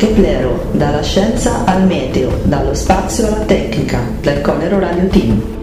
Keplero, dalla scienza al meteo, dallo spazio alla tecnica, del Conero Radio Team.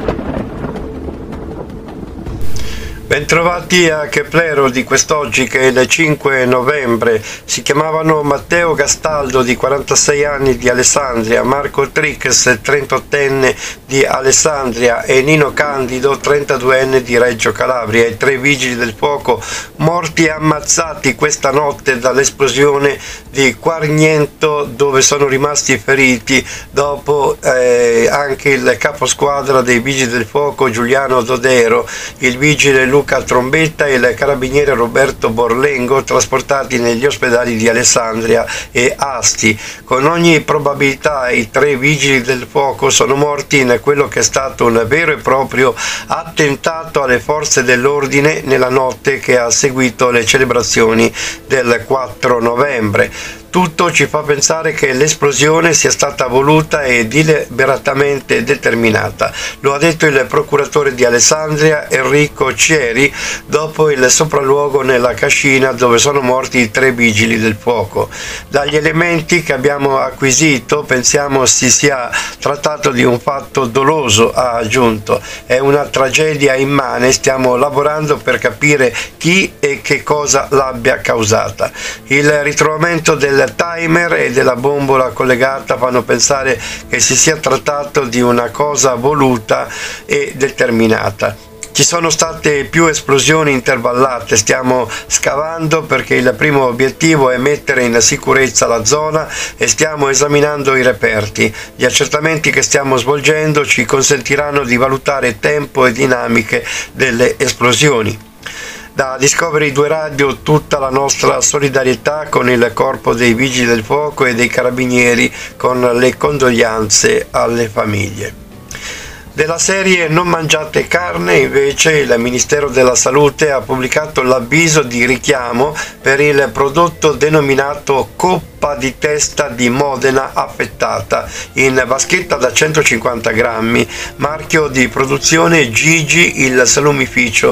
Bentrovati a Keplero di quest'oggi, che è il 5 novembre. Si chiamavano Matteo Gastaldo, di 46 anni, di Alessandria, Marco Trix, 38enne, di Alessandria, e Nino Candido, 32enne, di Reggio Calabria, i 3 vigili del fuoco morti e ammazzati questa notte dall'esplosione di Quarniento, dove sono rimasti feriti dopo anche il caposquadra dei vigili del fuoco Giuliano Dodero, il vigile Luca Trombetta e il carabiniere Roberto Borlengo, trasportati negli ospedali di Alessandria e Asti. Con ogni probabilità i 3 vigili del fuoco sono morti in quello che è stato un vero e proprio attentato alle forze dell'ordine nella notte che ha seguito le celebrazioni del 4 novembre. Tutto ci fa pensare che l'esplosione sia stata voluta e deliberatamente determinata. Lo ha detto il procuratore di Alessandria Enrico Cieri dopo il sopralluogo nella cascina dove sono morti i 3 vigili del fuoco. Dagli elementi che abbiamo acquisito pensiamo si sia trattato di un fatto doloso, ha aggiunto. È una tragedia immane, stiamo lavorando per capire chi e che cosa l'abbia causata. Il ritrovamento del timer e della bombola collegata fanno pensare che si sia trattato di una cosa voluta e determinata. Ci sono state più esplosioni intervallate, stiamo scavando perché il primo obiettivo è mettere in sicurezza la zona e stiamo esaminando i reperti. Gli accertamenti che stiamo svolgendo ci consentiranno di valutare tempo e dinamiche delle esplosioni. Da Discovery 2 Radio tutta la nostra solidarietà con il corpo dei Vigili del Fuoco e dei Carabinieri, con le condoglianze alle famiglie. Della serie Non mangiate carne, invece, il Ministero della Salute ha pubblicato l'avviso di richiamo per il prodotto denominato coppa di testa di Modena affettata, in vaschetta da 150 grammi, marchio di produzione Gigi il salumificio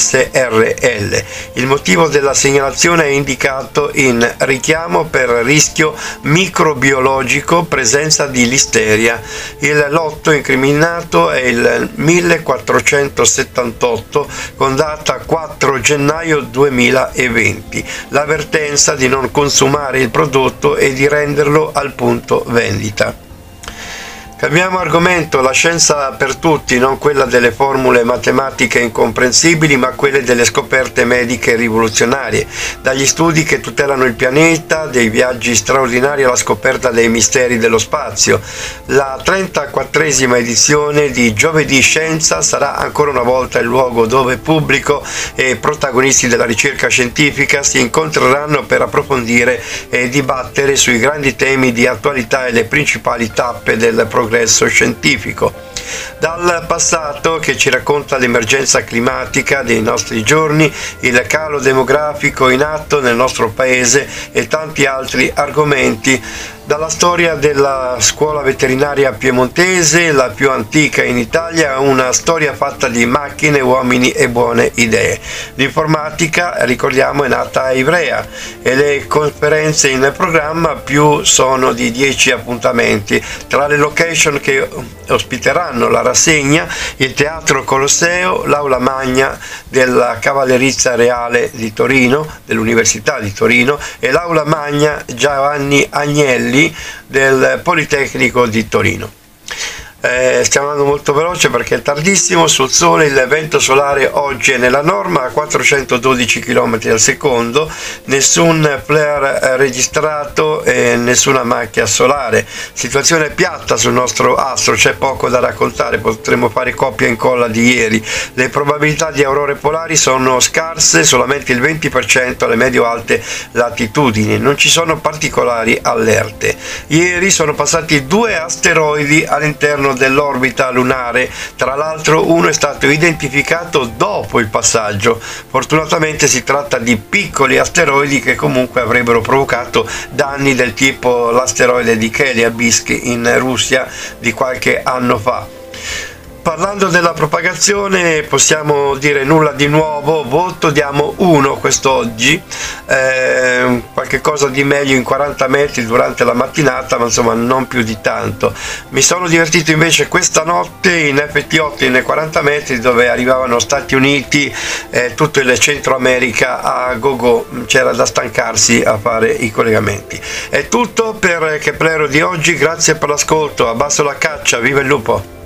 SRL. Il motivo della segnalazione è indicato in richiamo per rischio microbiologico, presenza di listeria. Il lotto incriminato è il 1478 con data 4 gennaio 2020. L'avvertenza di non consumare il prodotto e di renderlo al punto vendita. Cambiamo argomento, la scienza per tutti, non quella delle formule matematiche incomprensibili, ma quelle delle scoperte mediche rivoluzionarie, dagli studi che tutelano il pianeta, dei viaggi straordinari alla scoperta dei misteri dello spazio. La 34esima edizione di Giovedì Scienza sarà ancora una volta il luogo dove pubblico e protagonisti della ricerca scientifica si incontreranno per approfondire e dibattere sui grandi temi di attualità e le principali tappe del progresso scientifico. Dal passato, che ci racconta l'emergenza climatica dei nostri giorni, il calo demografico in atto nel nostro paese e tanti altri argomenti. Dalla storia della scuola veterinaria piemontese, la più antica in Italia, una storia fatta di macchine, uomini e buone idee. L'informatica, ricordiamo, è nata a Ivrea e le conferenze in programma più sono di 10 appuntamenti. Tra le location che ospiteranno la rassegna, il Teatro Colosseo, l'Aula Magna della Cavallerizza Reale di Torino, dell'Università di Torino, e l'Aula Magna Giovanni Agnelli del Politecnico di Torino. Stiamo andando molto veloce perché è tardissimo. Sul Sole il vento solare oggi è nella norma a 412 km al secondo, nessun flare registrato e nessuna macchia solare. Situazione piatta sul nostro astro, c'è poco da raccontare, potremmo fare copia e incolla di ieri. Le probabilità di aurore polari sono scarse, solamente il 20% alle medio-alte latitudini, non ci sono particolari allerte. Ieri sono passati 2 asteroidi all'interno dell'orbita lunare, tra l'altro uno è stato identificato dopo il passaggio. Fortunatamente si tratta di piccoli asteroidi che comunque avrebbero provocato danni del tipo l'asteroide di Chelyabinsk in Russia di qualche anno fa. Parlando della propagazione, possiamo dire nulla di nuovo, voto diamo 1 quest'oggi, qualche cosa di meglio in 40 metri durante la mattinata, ma insomma non più di tanto. Mi sono divertito invece questa notte in FT8 in 40 metri, dove arrivavano Stati Uniti e tutto il Centro America a go-go, c'era da stancarsi a fare i collegamenti. È tutto per Keplero di oggi, grazie per l'ascolto, abbasso la caccia, viva il lupo!